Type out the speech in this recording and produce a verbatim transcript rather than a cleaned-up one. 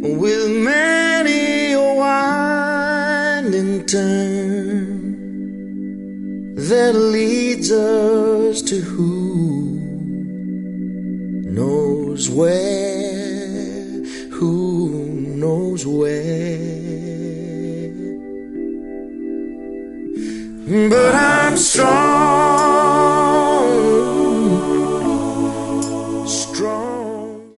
with many a winding turn that leads us to who knows where, who knows where. But I'm strong